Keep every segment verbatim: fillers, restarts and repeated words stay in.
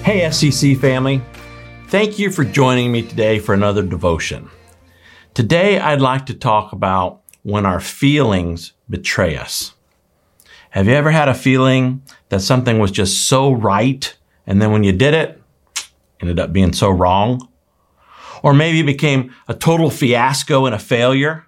Hey, S C C family. Thank you for joining me today for another devotion. Today, I'd like to talk about when our feelings betray us. Have you ever had a feeling that something was just so right, and then when you did it, it ended up being so wrong? Or maybe it became a total fiasco and a failure?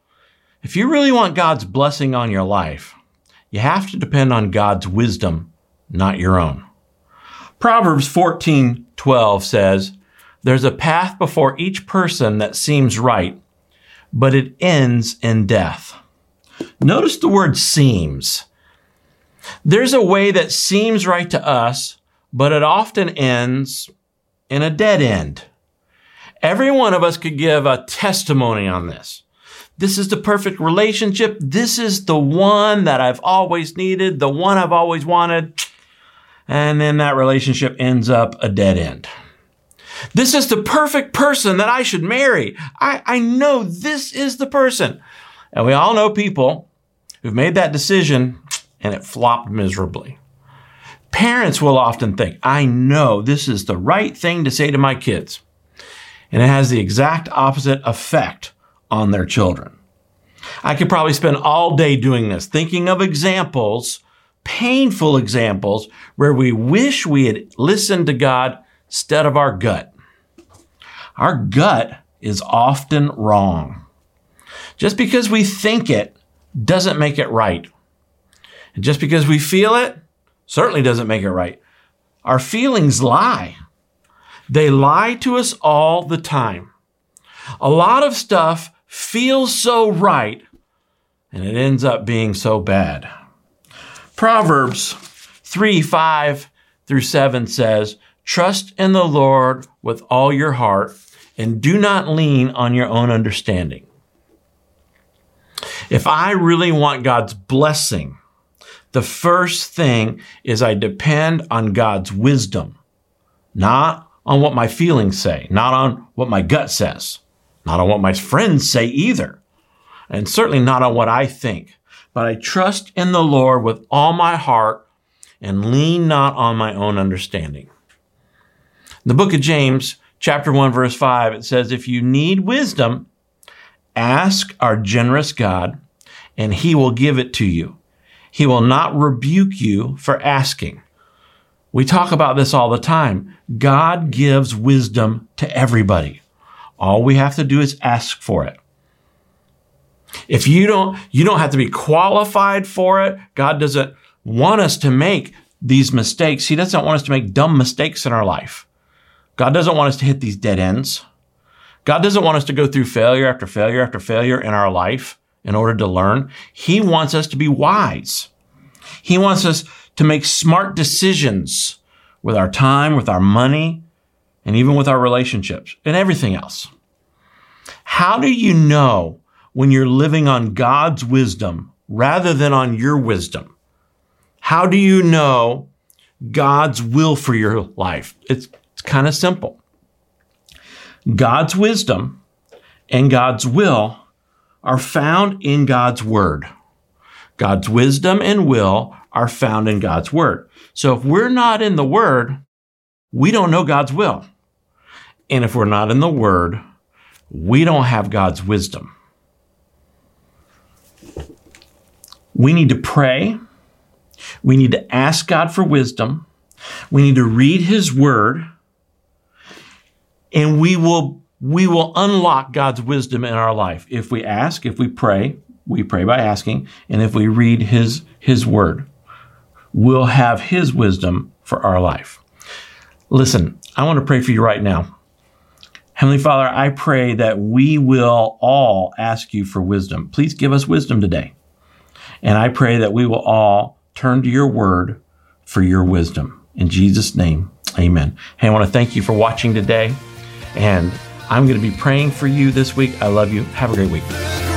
If you really want God's blessing on your life, you have to depend on God's wisdom, not your own. Proverbs fourteen twelve says, "There's a path before each person that seems right, but it ends in death." Notice the word seems. There's a way that seems right to us, but it often ends in a dead end. Every one of us could give a testimony on this. This is the perfect relationship. This is the one that I've always needed, the one I've always wanted. And then that relationship ends up a dead end. This is the perfect person that I should marry. I, I know this is the person. And we all know people who've made that decision and it flopped miserably. Parents will often think, I know this is the right thing to say to my kids. And it has the exact opposite effect on their children. I could probably spend all day doing this, thinking of examples, painful examples, where we wish we had listened to God instead of our gut. Our gut is often wrong. Just because we think it doesn't make it right. And just because we feel it certainly doesn't make it right. Our feelings lie. They lie to us all the time. A lot of stuff feels so right, and it ends up being so bad. Proverbs three, five through seven says, "Trust in the Lord with all your heart, and do not lean on your own understanding." If I really want God's blessing, the first thing is I depend on God's wisdom, not on what my feelings say, not on what my gut says, not on what my friends say either, and certainly not on what I think. But I trust in the Lord with all my heart and lean not on my own understanding. In the book of James, chapter one, verse five, it says, "If you need wisdom, ask our generous God, and he will give it to you. He will not rebuke you for asking." We talk about this all the time. God gives wisdom to everybody. All we have to do is ask for it. If you don't, you don't have to be qualified for it. God doesn't want us to make these mistakes. He doesn't want us to make dumb mistakes in our life. God doesn't want us to hit these dead ends. God doesn't want us to go through failure after failure after failure in our life in order to learn. He wants us to be wise. He wants us to make smart decisions with our time, with our money, and even with our relationships and everything else. How do you know when you're living on God's wisdom rather than on your wisdom? How do you know God's will for your life? It's, it's kind of simple. God's wisdom and God's will are found in God's word. God's wisdom and will are found in God's word. So if we're not in the word, we don't know God's will. And if we're not in the word, we don't have God's wisdom. We need to pray. We need to ask God for wisdom. We need to read his word. And we will, we will unlock God's wisdom in our life. If we ask, if we pray, we pray by asking. And if we read his, his word, we'll have his wisdom for our life. Listen, I want to pray for you right now. Heavenly Father, I pray that we will all ask you for wisdom. Please give us wisdom today. And I pray that we will all turn to your word for your wisdom. In Jesus' name, amen. Hey, I want to thank you for watching today. And I'm going to be praying for you this week. I love you. Have a great week.